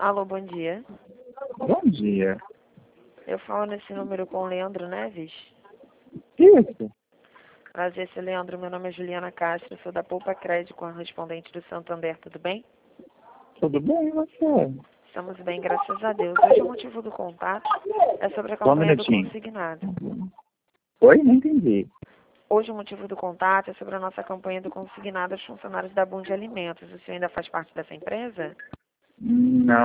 Alô, bom dia. Bom dia. Eu falo nesse número com o Leandro Neves. Isso. Prazer, seu Leandro. Meu nome é Juliana Castro, sou da Poupa Crédito, correspondente do Santander. Tudo bem? Tudo bem, e você? Estamos bem, graças a Deus. Hoje o motivo do contato é sobre a Só um campanha do minutinho. consignado. Oi, não entendi. Hoje o motivo do contato é sobre a nossa campanha do consignado aos funcionários da Bund Alimentos. O senhor ainda faz parte dessa empresa? Não.